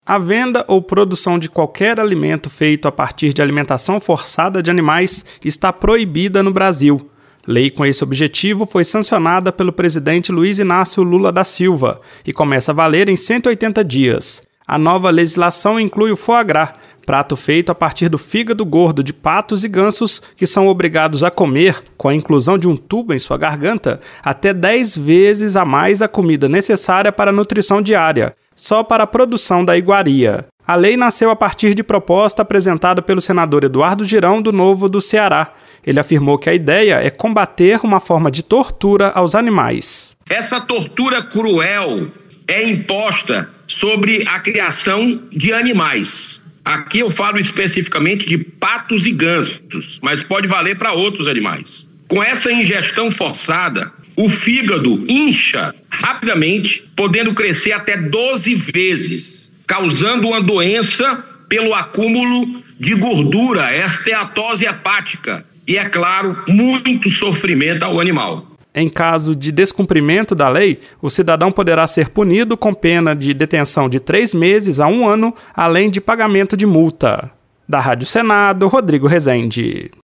A venda ou produção de qualquer alimento feito a partir de alimentação forçada de animais está proibida no Brasil. Lei com esse objetivo foi sancionada pelo presidente Luiz Inácio Lula da Silva e começa a valer em 180 dias. A nova legislação inclui o foie gras, prato feito a partir do fígado gordo de patos e gansos que são obrigados a comer, com a inclusão de um tubo em sua garganta, até 10 vezes a mais a comida necessária para a nutrição diária, só para a produção da iguaria. A lei nasceu a partir de proposta apresentada pelo senador Eduardo Girão, do Novo do Ceará. Ele afirmou que a ideia é combater uma forma de tortura aos animais. Essa tortura cruel é imposta sobre a criação de animais. Aqui eu falo especificamente de patos e gansos, mas pode valer para outros animais. Com essa ingestão forçada, o fígado incha rapidamente, podendo crescer até 12 vezes, causando uma doença pelo acúmulo de gordura, esteatose hepática e, é claro, muito sofrimento ao animal. Em caso de descumprimento da lei, o cidadão poderá ser punido com pena de detenção de 3 meses a 1 ano, além de pagamento de multa. Da Rádio Senado, Rodrigo Rezende.